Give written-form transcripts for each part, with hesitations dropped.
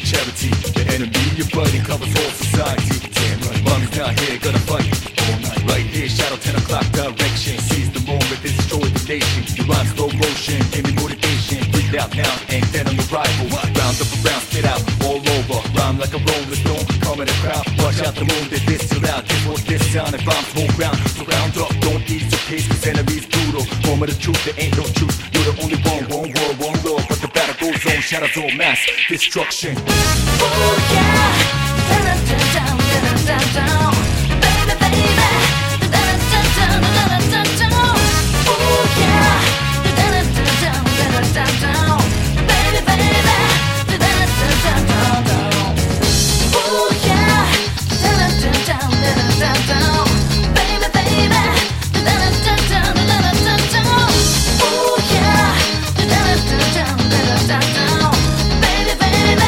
charity. The enemy you're fighting covers all society. Damn right, mommy's not here, gonna fight all night. Right here, shadow 10 o'clock direction. Seize the moment, destroy the nation. You rhyme slow motion, give me motivation. Breathe out now, ain't dead on the rival. Round up around, spit out all over. Rhyme like a rolling stone, calm in the crowd. Watch out the moon, they this too loud. This was this sound and bombs whole ground. So round up, don't ease your pace, cause enemy's brutal. Moment of truth, there ain't no truth. You're the only one world, one love. But the battle goes on, shadows all mass destruction. Oh yeah, down, down, down, down, down, baby, baby, down, down, down, down, down, down. Oh yeah, down, down, down, down, down, baby, baby, down, down, down, down. Oh yeah, down, down, down, down, down, baby, baby, down, down, down, down, down, down. Oh yeah, down, down, down, down, down, baby, baby.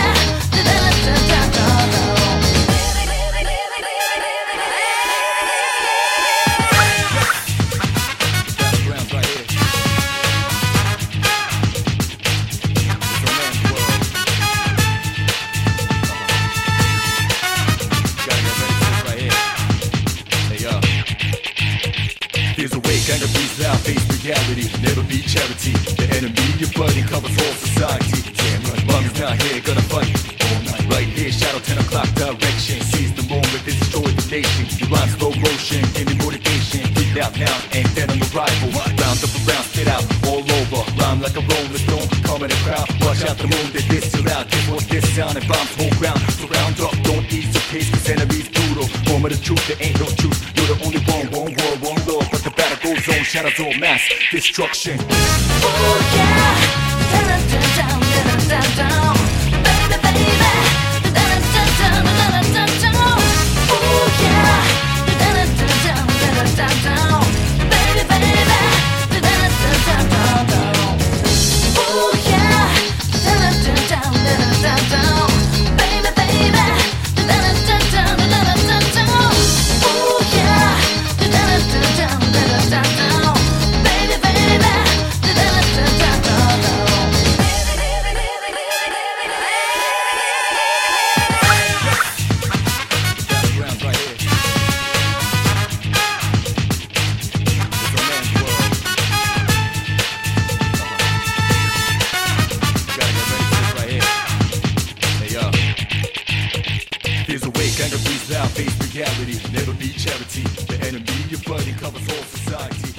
There's a way, kind of beats out, face reality, never be charity. The enemy you're fighting covers all society. Damn right, mommy's not here, gonna fight all night. Right here, shadow 10 o'clock direction. Seize the moment, destroy the nation. You rhyme slow motion, give me motivation. Breathe out now, ain't dead on the rival. Round up around, spit out all over. Rhyme like a rolling stone, calm in the crowd. Watch out the moon, they this too loud. This was this sound and bombs whole ground. So round up, don't ease your pace, cause enemy's brutal. Moment of truth, there ain't no truth. You're the only one world, one love. But the battle goes on, shadows all mass destruction. Oh yeah, down, down, down, down, down, baby, baby, down, down, down, down, down. Oh yeah, down, down, down, down, down, baby, baby, down, down, down, down. Oh yeah, down, down, down, down, down, baby, baby, down, down, down, down, down. Oh yeah, down, down, down, down, down, baby, baby, down, down, down, down. There's a way, kind of beats out, face reality, never be charity. The enemy you're fighting covers all society.